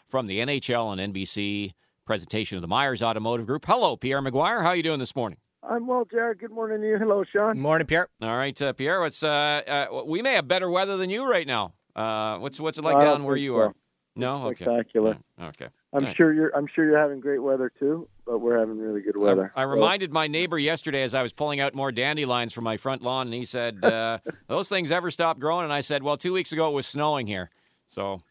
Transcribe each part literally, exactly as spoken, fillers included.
from the N H L and N B C presentation of the Myers Automotive Group. Hello, Pierre Maguire. How are you doing this morning? I'm well, Jared. Good morning to you. Hello, Sean. Good morning, Pierre. All right, uh, Pierre. What's uh, uh, we may have better weather than you right now. Uh, what's what's it like I down don't where think you so. are? No, okay. Spectacular. Yeah, okay. I'm Right. sure you're. I'm sure you're having great weather too, but we're having really good weather. I, I reminded my neighbor yesterday as I was pulling out more dandelions from my front lawn, and he said, uh, "Those things ever stop growing?" And I said, "Well, two weeks ago it was snowing here." So,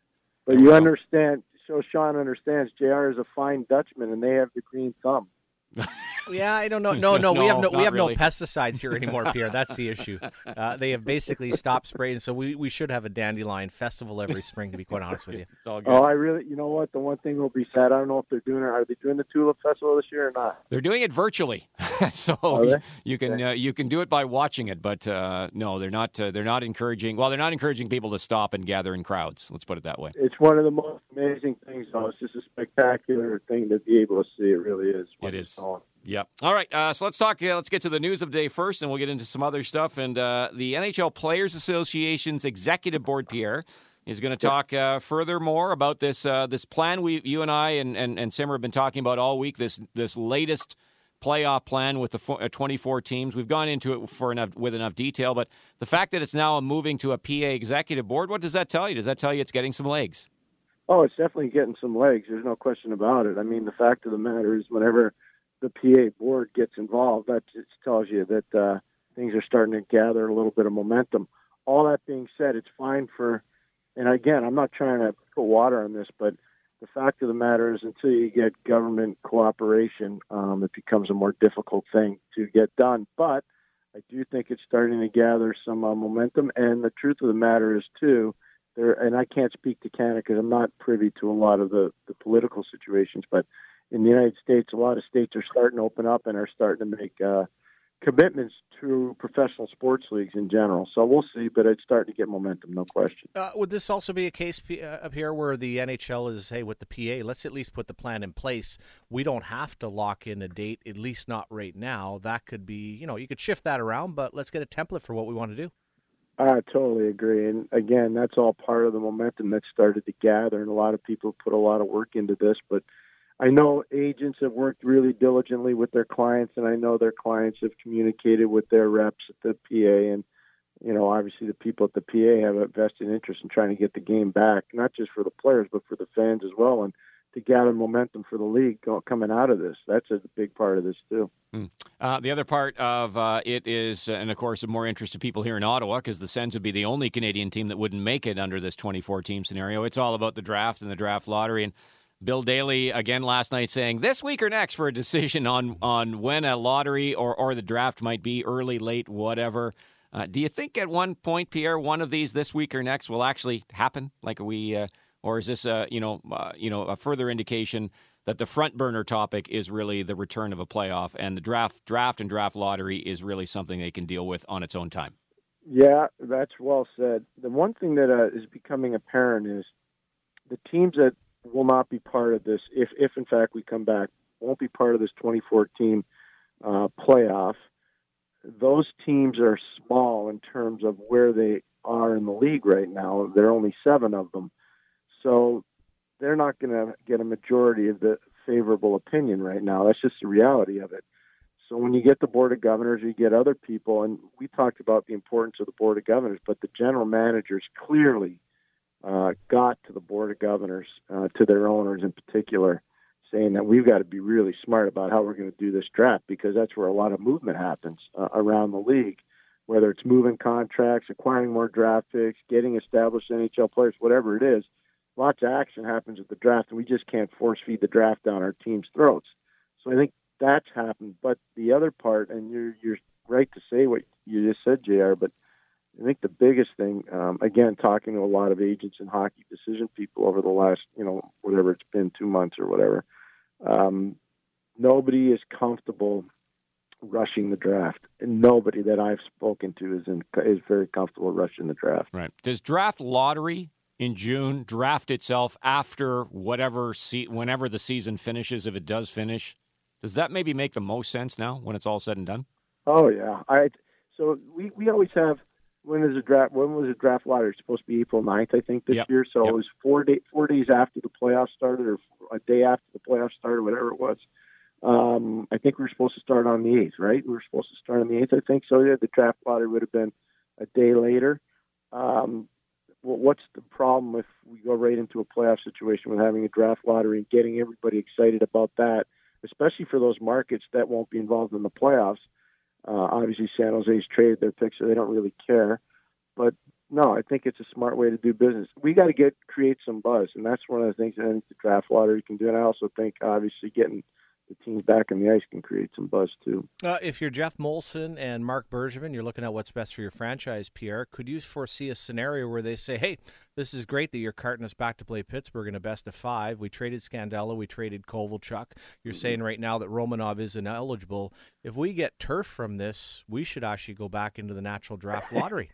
but you understand. So Sean understands. J R is a fine Dutchman, and they have the green thumb. Yeah, I don't know. No, no, No, we have no, we not have really. no pesticides here anymore, Pierre. That's the issue. Uh, they have basically stopped spraying, so we, we should have a dandelion festival every spring. To be quite honest with you, it's all good. Oh, I really. You know what? The one thing will be sad. I don't know if they're doing it. Are they doing the Tulip Festival this year or not? They're doing it virtually, so Are you, they? you can Okay. uh, you can do it by watching it. But uh, no, they're not. Uh, they're not encouraging. Well, they're not encouraging people to stop and gather in crowds. Let's put it that way. It's one of the most amazing things, though. It's just a spectacular thing to be able to see. It really is. It is. Yep. All right. Uh, so let's talk. Uh, let's get to the news of the day first, and we'll get into some other stuff. And uh, the N H L Players Association's executive board, Pierre, is going to talk uh, furthermore about this uh, this plan we, you and I and, and, and Simmer have been talking about all week. This this latest playoff plan with the fo- uh, twenty-four teams. We've gone into it for enough with enough detail, but the fact that it's now moving to a P A executive board, what does that tell you? Does that tell you it's getting some legs? Oh, it's definitely getting some legs. There's no question about it. I mean, the fact of the matter is, whenever the P A board gets involved, that just tells you that uh, things are starting to gather a little bit of momentum. All that being said, it's fine for, and again, I'm not trying to put water on this, but the fact of the matter is, until you get government cooperation, um, it becomes a more difficult thing to get done. But I do think it's starting to gather some uh, momentum. And the truth of the matter is, too, there, and I can't speak to Canada because I'm not privy to a lot of the, the political situations, but in the United States, a lot of states are starting to open up and are starting to make uh, commitments to professional sports leagues in general. So we'll see, but it's starting to get momentum, no question. uh, would this also be a case P- uh, up here where the N H L is, hey, with the P A, let's at least put the plan in place. We don't have to lock in a date, at least not right now. That could be, you know, you could shift that around, but let's get a template for what we want to do. I totally agree. And again, that's all part of the momentum that started to gather, and a lot of people put a lot of work into this, but I know agents have worked really diligently with their clients, and I know their clients have communicated with their reps at the P A. And, you know, obviously the people at the P A have a vested interest in trying to get the game back, not just for the players, but for the fans as well, and to gather momentum for the league coming out of this. That's a big part of this, too. Mm. Uh, the other part of uh, it is, uh, and of course, of more interest to people here in Ottawa, because the Sens would be the only Canadian team that wouldn't make it under this twenty-four team scenario. It's all about the draft and the draft lottery. And Bill Daly, again last night, saying this week or next for a decision on, on when a lottery or, or the draft might be, early, late, whatever. Uh, do you think at one point, Pierre, one of these this week or next will actually happen? Like we, uh, or is this a, you know, uh, you know, a further indication that the front burner topic is really the return of a playoff, and the draft, draft and draft lottery is really something they can deal with on its own time? Yeah, that's well said. The one thing that uh, is becoming apparent is the teams that will not be part of this, if, if in fact we come back, won't be part of this twenty-four team uh, playoff. Those teams are small in terms of where they are in the league right now. There are only seven of them. So they're not going to get a majority of the favorable opinion right now. That's just the reality of it. So when you get the Board of Governors, you get other people, and we talked about the importance of the Board of Governors, but the general managers clearly uh, got to the Board of Governors, uh, to their owners in particular, saying that we've got to be really smart about how we're going to do this draft, because that's where a lot of movement happens uh, around the league, whether it's moving contracts, acquiring more draft picks, getting established N H L players, whatever it is. Lots of action happens at the draft, and we just can't force feed the draft down our team's throats. So I think that's happened. But the other part, and you're you're right to say what you just said, J R, but I think the biggest thing, um, again, talking to a lot of agents and hockey decision people over the last, you know, whatever it's been, two months or whatever, um, nobody is comfortable rushing the draft. And nobody that I've spoken to is in, is very comfortable rushing the draft. Right. Does draft lottery in June draft itself after whatever se- whenever the season finishes, if it does finish? Does that maybe make the most sense now when it's all said and done? Oh, yeah. I So we, we always have, when is the draft? When was the draft lottery? It's supposed to be April ninth, I think, this Yep. year. So Yep. it was four day, four days after the playoffs started, or a day after the playoffs started, whatever it was. Um, I think we were supposed to start on the eighth, right? We were supposed to start on the eighth, I think. So yeah, the draft lottery would have been a day later. Um, well, what's the problem if we go right into a playoff situation with having a draft lottery and getting everybody excited about that, especially for those markets that won't be involved in the playoffs? Uh, obviously, San Jose's traded their picks, so they don't really care. But no, I think it's a smart way to do business. We got to get create some buzz, and that's one of the things that I think the draft lottery can do. And I also think, obviously, getting the teams back on the ice can create some buzz too. Uh, if you're Jeff Molson and Mark Bergevin, you're looking at what's best for your franchise, Pierre. Could you foresee a scenario where they say, hey, this is great that you're carting us back to play Pittsburgh in a best of five. We traded Scandella. We traded Kovalchuk. You're mm-hmm. saying right now that Romanov is ineligible. If we get turf from this, we should actually go back into the natural draft lottery.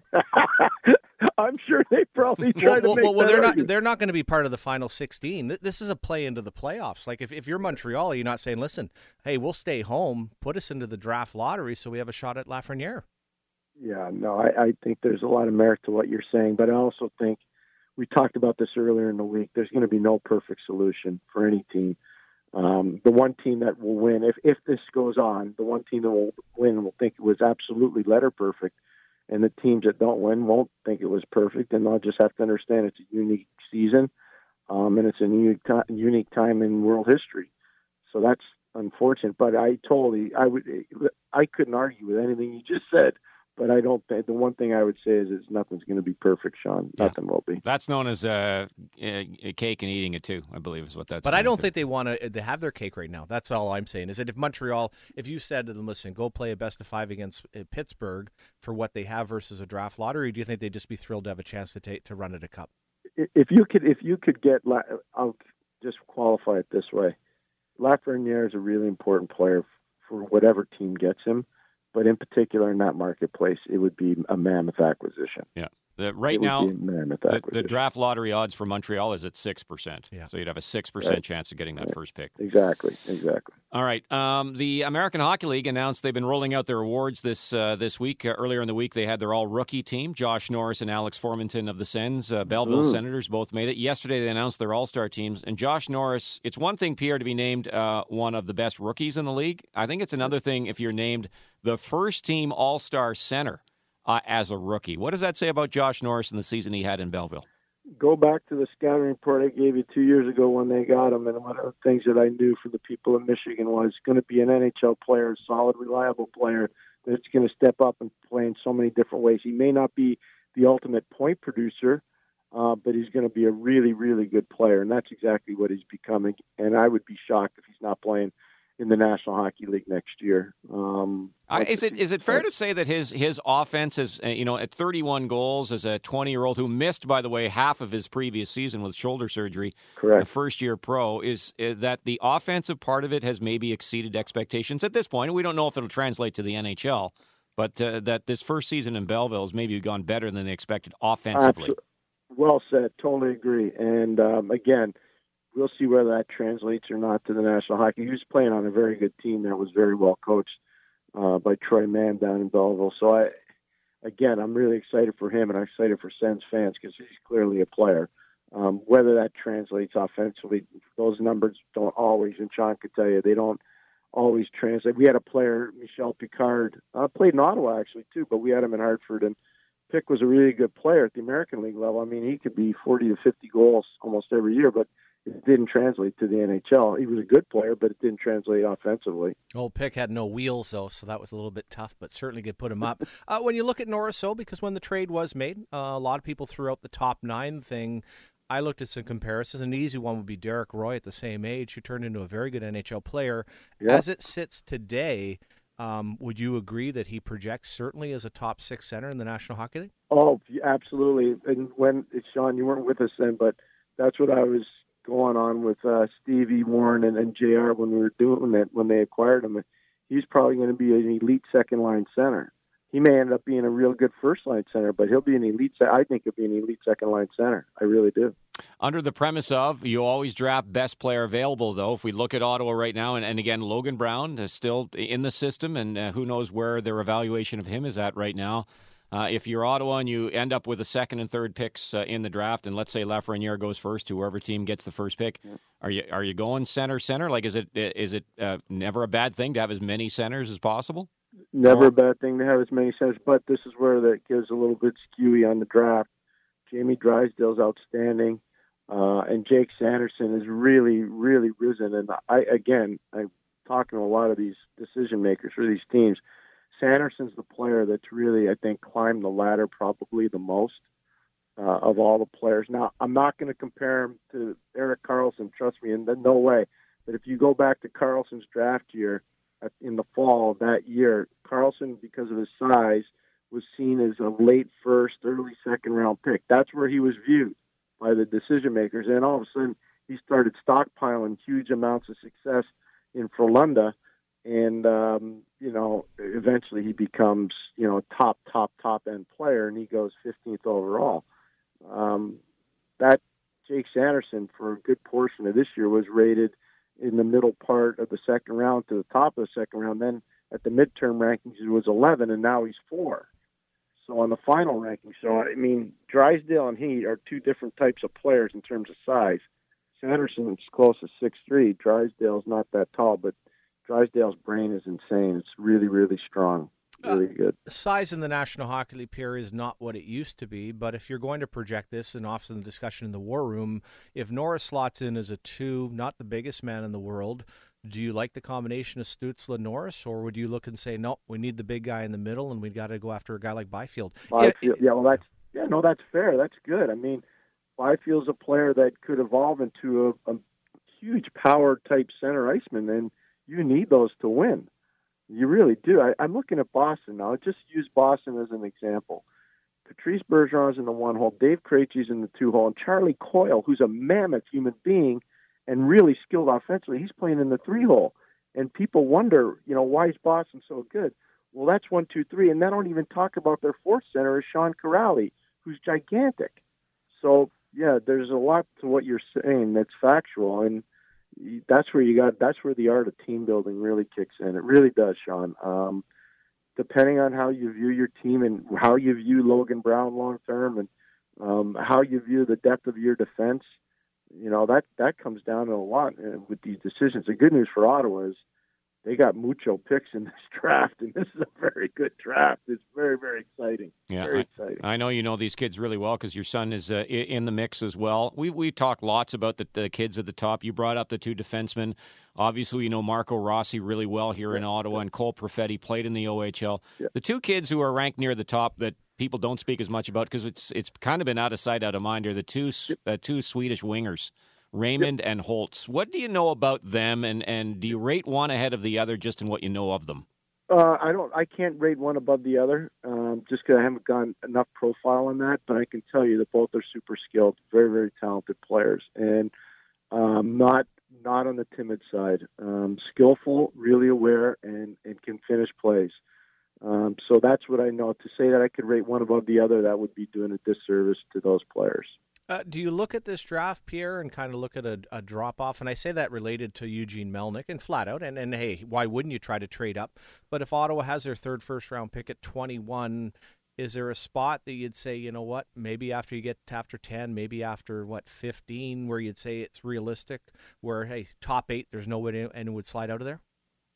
I'm sure they probably try well, to well, make well, well that they're argument. not. They're not going to be part of the final sixteen. This is a play into the playoffs. Like if, if you're Montreal, you're not saying, "Listen, hey, we'll stay home. Put us into the draft lottery so we have a shot at Lafreniere." Yeah, no, I, I think there's a lot of merit to what you're saying, but I also think we talked about this earlier in the week. There's going to be no perfect solution for any team. Um, the one team that will win, if if this goes on, the one team that will win will think it was absolutely letter perfect. And the teams that don't win won't think it was perfect, and they'll just have to understand it's a unique season, um, and it's a unique, t- unique time in world history. So that's unfortunate. But I totally, I would, I couldn't argue with anything you just said. But I don't think the one thing I would say is, is nothing's going to be perfect, Sean. Yeah. Nothing will be. That's known as uh, a cake and eating it too, I believe, is what that's. But I don't to. think they want to. They have their cake right now. That's all I'm saying. Is that if Montreal, if you said to them, "Listen, go play a best of five against uh, Pittsburgh for what they have versus a draft lottery," do you think they'd just be thrilled to have a chance to take to run at a cup? If you could, if you could get, I'll just qualify it this way: Lafreniere is a really important player for whatever team gets him. But in particular, in that marketplace, it would be a mammoth acquisition. Yeah. The, right it now, the, the draft lottery odds for Montreal is at six percent. Yeah. So you'd have a six percent right. chance of getting that right. first pick. Exactly, exactly. All right. Um, the American Hockey League announced they've been rolling out their awards this uh, this week. Uh, earlier in the week, they had their all-rookie team. Josh Norris and Alex Formenton of the Sens, uh, Belleville mm. Senators both made it. Yesterday, they announced their all-star teams. And Josh Norris, it's one thing, Pierre, to be named uh, one of the best rookies in the league. I think it's another thing if you're named the first-team all-star center uh, as a rookie. What does that say about Josh Norris and the season he had in Belleville? Go back to the scouting report I gave you two years ago when they got him, and one of the things that I knew from the people in Michigan was going to be an N H L player, a solid, reliable player that's going to step up and play in so many different ways. He may not be the ultimate point producer, uh, but he's going to be a really, really good player, and that's exactly what he's becoming. And I would be shocked if he's not playing in the National Hockey League next year. Um, uh, is it is it fair to say that his his offense is, uh, you know, at thirty-one goals as a twenty-year-old who missed, by the way, half of his previous season with shoulder surgery, correct, a first-year pro, is uh, that the offensive part of it has maybe exceeded expectations at this point? We don't know if it'll translate to the N H L, but uh, that this first season in Belleville has maybe gone better than they expected offensively. Absolutely. Well said. Totally agree. And um, again, we'll see whether that translates or not to the National Hockey. He was playing on a very good team that was very well coached uh, by Troy Mann down in Belleville. So, I, again, I'm really excited for him, and I'm excited for Sens fans because he's clearly a player. Um, whether that translates offensively, those numbers don't always, and Sean could tell you, they don't always translate. We had a player, Michel Picard, uh, played in Ottawa actually too, but we had him in Hartford, and Pick was a really good player at the American League level. I mean, he could be forty to fifty goals almost every year, but it didn't translate to the N H L. He was a good player, but it didn't translate offensively. Old Pick had no wheels, though, so that was a little bit tough, but certainly could put him up. uh, when you look at Norris, though, because when the trade was made, uh, a lot of people threw out the top nine thing. I looked at some comparisons. An easy one would be Derek Roy at the same age, who turned into a very good N H L player. Yeah. As it sits today, um, would you agree that he projects certainly as a top six center in the National Hockey League? Oh, absolutely. And when, Sean, you weren't with us then, but that's what I was going on with uh, Stevie Warren and, and J R when we were doing that, when they acquired him. He's probably going to be an elite second-line center. He may end up being a real good first-line center, but he'll be an elite – I think he'll be an elite second-line center. I really do. Under the premise of you always draft best player available, though. If we look at Ottawa right now, and, and again, Logan Brown is still in the system, and uh, who knows where their evaluation of him is at right now. Uh, if you're Ottawa and you end up with the second and third picks uh, in the draft, and let's say Lafreniere goes first to whoever team gets the first pick, yeah. are you are you going center center? Like, is it is it uh, never a bad thing to have as many centers as possible? Never or, a bad thing to have as many centers, but this is where that gives a little bit skewy on the draft. Jamie Drysdale's outstanding, uh, and Jake Sanderson has really, really risen. And I, again, I'm talking to a lot of these decision makers for these teams. Sanderson's the player that's really, I think, climbed the ladder probably the most uh, of all the players. Now, I'm not going to compare him to Erik Karlsson, trust me, and no way. But if you go back to Karlsson's draft year at, in the fall of that year, Karlsson, because of his size, was seen as a late first, early second round pick. That's where he was viewed by the decision makers. And all of a sudden, he started stockpiling huge amounts of success in Frölunda. And, um, you know, eventually he becomes, you know, a top, top, top end player, and he goes fifteenth overall. Um, that Jake Sanderson, for a good portion of this year, was rated in the middle part of the second round to the top of the second round. Then at the midterm rankings, he was eleven, and now he's four. So on the final ranking, so, I mean, Drysdale and he are two different types of players in terms of size. Sanderson's close to six three. Drysdale's not that tall, but Drysdale's brain is insane. It's really, really strong. Really good. Uh, size in the National Hockey League Pierre is not what it used to be, but if you're going to project this, and often the discussion in the war room, if Norris slots in as a two, not the biggest man in the world, do you like the combination of Stützle-Norris, or would you look and say, no, we need the big guy in the middle, and we got to go after a guy like Byfield? Byfield yeah, yeah, well, that's yeah, no, that's fair. That's good. I mean, Byfield's a player that could evolve into a, a huge power-type center iceman, and you need those to win. You really do. I, I'm looking at Boston now. Just use Boston as an example. Patrice Bergeron's in the one hole, Dave Krejci's in the two hole, and Charlie Coyle, who's a mammoth human being and really skilled offensively, he's playing in the three hole. And people wonder, you know, why is Boston so good? Well, that's one, two, three. And they don't even talk about their fourth center is Sean Kuraly, who's gigantic. So, yeah, there's a lot to what you're saying that's factual. And that's where you got, that's where the art of team building really kicks in. It really does, Sean. Um, depending on how you view your team and how you view Logan Brown long term, and um, how you view the depth of your defense, you know, that, that comes down to a lot uh, with these decisions. The good news for Ottawa is they got mucho picks in this draft, and this is a very good draft. It's very, very exciting. Yeah, very I, exciting. I know you know these kids really well because your son is uh, in the mix as well. We we talk lots about the, the kids at the top. You brought up the two defensemen. Obviously, you know Marco Rossi really well here yeah, in Ottawa, yeah. and Cole Perfetti played in the O H L. Yeah. The two kids who are ranked near the top that people don't speak as much about because it's it's kind of been out of sight, out of mind are the two uh, two Swedish wingers, Raymond yep. and Holtz. What do you know about them, and, and do you rate one ahead of the other just in what you know of them? Uh, I don't. I can't rate one above the other, um, just because I haven't gotten enough profile on that. But I can tell you that both are super skilled, very, very talented players, and um, not not on the timid side. Um, skillful, really aware, and, and can finish plays. Um, so that's what I know. To say that I could rate one above the other, that would be doing a disservice to those players. Uh, do you look at this draft, Pierre, and kind of look at a, a drop-off? And I say that related to Eugene Melnyk and flat out. And, and, hey, why wouldn't you try to trade up? But if Ottawa has their third first-round pick at twenty-one, is there a spot that you'd say, you know what, maybe after you get to after ten, maybe after, what, fifteen, where you'd say it's realistic, where, hey, top eight, there's no way anyone would slide out of there?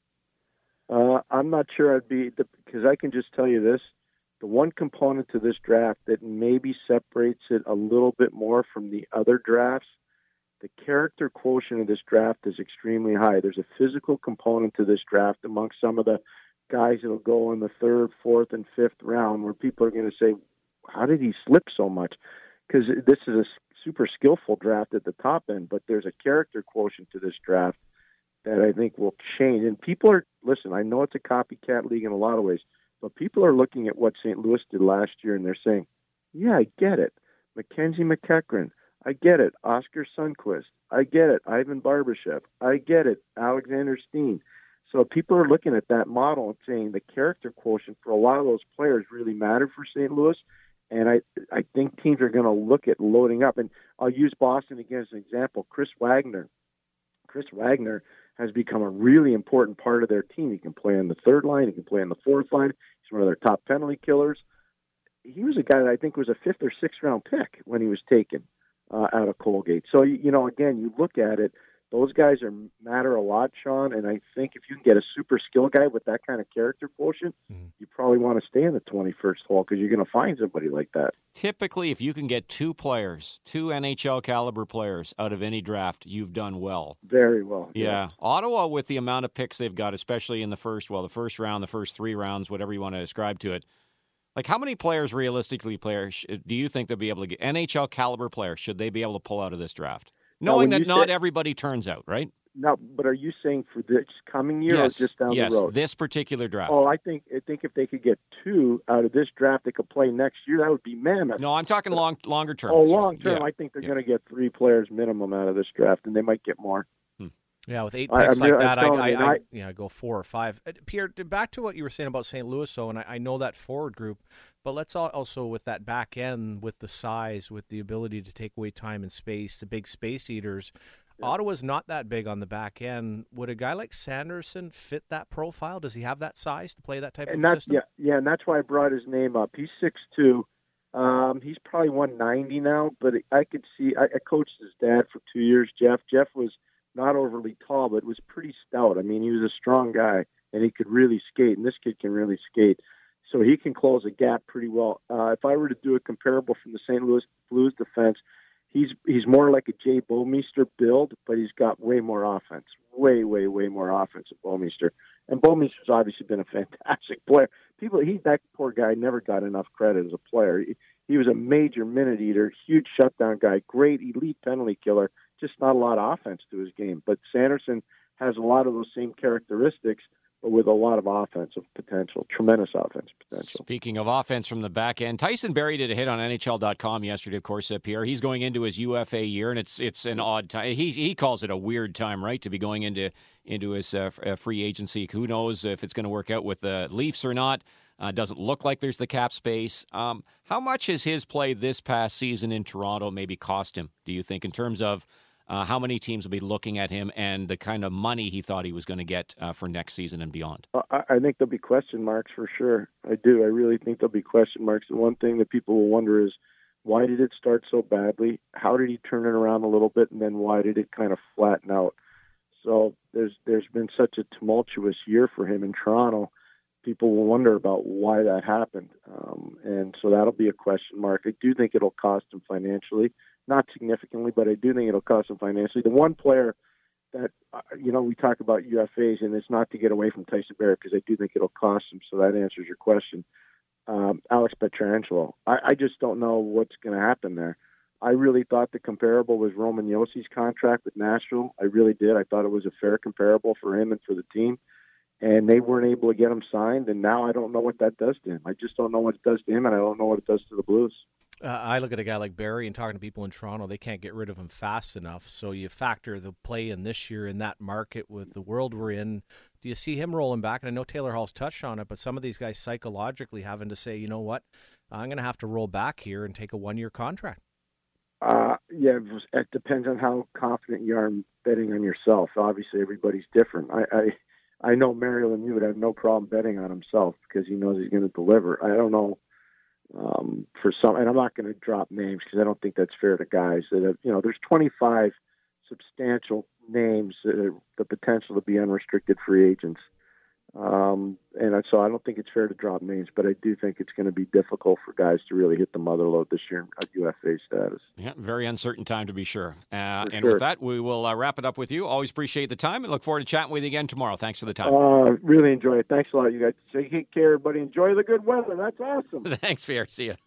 Uh, I'm not sure I'd be, because I can just tell you this. The one component to this draft that maybe separates it a little bit more from the other drafts, the character quotient of this draft is extremely high. There's a physical component to this draft among some of the guys that will go in the third, fourth, and fifth round where people are going to say, how did he slip so much? Because this is a super skillful draft at the top end, but there's a character quotient to this draft that I think will change. And people are, listen, I know it's a copycat league in a lot of ways, but people are looking at what Saint Louis did last year, and they're saying, yeah, I get it. Mackenzie McEachran, I get it. Oscar Sundquist, I get it. Ivan Barbashev, I get it. Alexander Steen. So people are looking at that model and saying the character quotient for a lot of those players really mattered for Saint Louis, and I I think teams are going to look at loading up. And I'll use Boston again as an example. Chris Wagner. Chris Wagner has become a really important part of their team. He can play on the third line. He can play on the fourth line. He's one of their top penalty killers. he was a guy that I think was a fifth or sixth round pick when he was taken uh, out of Colgate. So, you, you know, again, you look at it, those guys are matter a lot, Sean, and I think if you can get a super skill guy with that kind of character quotient, mm. you probably want to stay in the twenty-first hole because you're going to find somebody like that. Typically, if you can get two players, two N H L caliber players out of any draft, you've done well. Very well. Yeah. yeah. Ottawa, with the amount of picks they've got, especially in the first, well, the first round, the first three rounds, whatever you want to ascribe to it, like how many players realistically players do you think they'll be able to get? N H L caliber players, should they be able to pull out of this draft? Knowing that not say, everybody turns out, right? No, but are you saying for this coming year yes, or just down yes, the road? This particular draft. Oh, I think I think if they could get two out of this draft that could play next year, that would be mammoth. No, I'm talking long, longer term. Oh, long term. Yeah. I think they're yeah. going to get three players minimum out of this draft, and they might get more. Hmm. Yeah, with eight picks I, like I, that, I, I, I, I yeah, go four or five. Uh, Pierre, back to what you were saying about Saint Louis, though, and I, I know that forward group, but let's also with that back end, with the size, with the ability to take away time and space, the big space eaters. Yeah. Ottawa's not that big on the back end. Would a guy like Sanderson fit that profile? Does he have that size to play that type and of that's, system? Yeah, yeah, and that's why I brought his name up. He's six two. Um, he's probably one ninety now, but I could see. I, I coached his dad for two years, Jeff. Jeff was not overly tall, but was pretty stout. I mean, he was a strong guy, and he could really skate, and this kid can really skate. So he can close a gap pretty well. Uh, if I were to do a comparable from the Saint Louis Blues defense, He's he's more like a Jay Bouwmeester build, but he's got way more offense, way, way, way more offense than Bouwmeester. And Bouwmeester's obviously been a fantastic player. People, he that poor guy never got enough credit as a player. He, he was a major minute eater, huge shutdown guy, great elite penalty killer, just not a lot of offense to his game. But Sanderson has a lot of those same characteristics, but with a lot of offensive potential, tremendous offensive potential. Speaking of offense from the back end, Tyson Barrie did a hit on N H L dot com yesterday, of course, uh, Pierre. He's going into his U F A year, and it's it's an odd time. He he calls it a weird time, right, to be going into into his uh, free agency. Who knows if it's going to work out with the Leafs or not. Uh, doesn't look like there's the cap space. Um, how much has his play this past season in Toronto maybe cost him, do you think, in terms of Uh, how many teams will be looking at him and the kind of money he thought he was going to get uh, for next season and beyond? I, I think there'll be question marks for sure. I do. I really think there'll be question marks. The one thing that people will wonder is, why did it start so badly? How did he turn it around a little bit? And then why did it kind of flatten out? So there's there's been such a tumultuous year for him in Toronto. People will wonder about why that happened. Um, and so that'll be a question mark. I do think it'll cost him financially. Not significantly, but I do think it'll cost him financially. The one player that, uh, you know, we talk about U F As, and it's not to get away from Tyson Barrie because I do think it'll cost him, so that answers your question. Um, Alex Pietrangelo. I, I just don't know what's going to happen there. I really thought the comparable was Roman Jossi's contract with Nashville. I really did. I thought it was a fair comparable for him and for the team, and they weren't able to get him signed, and now I don't know what that does to him. I just don't know what it does to him, and I don't know what it does to the Blues. Uh, I look at a guy like Barrie and talking to people in Toronto, they can't get rid of him fast enough. So you factor the play in this year in that market with the world we're in. Do you see him rolling back? And I know Taylor Hall's touched on it, but some of these guys psychologically having to say, you know what, I'm going to have to roll back here and take a one-year contract. Uh, yeah, it depends on how confident you are in betting on yourself. Obviously, everybody's different. I, I, I know Mario Lemieux would have no problem betting on himself because he knows he's going to deliver. I don't know. Um, for some, and I'm not going to drop names because I don't think that's fair to guys that have, you know, there's twenty-five substantial names that have the potential to be unrestricted free agents. Um, and so I don't think it's fair to drop names, but I do think it's going to be difficult for guys to really hit the mother load this year at U F A status. Yeah, very uncertain time to be sure. Uh, and sure. with that, we will uh, wrap it up with you. Always appreciate the time and look forward to chatting with you again tomorrow. Thanks for the time. Uh, really enjoy it. Thanks a lot, you guys. Take care, everybody. Enjoy the good weather. That's awesome. Thanks, Pierre. See you.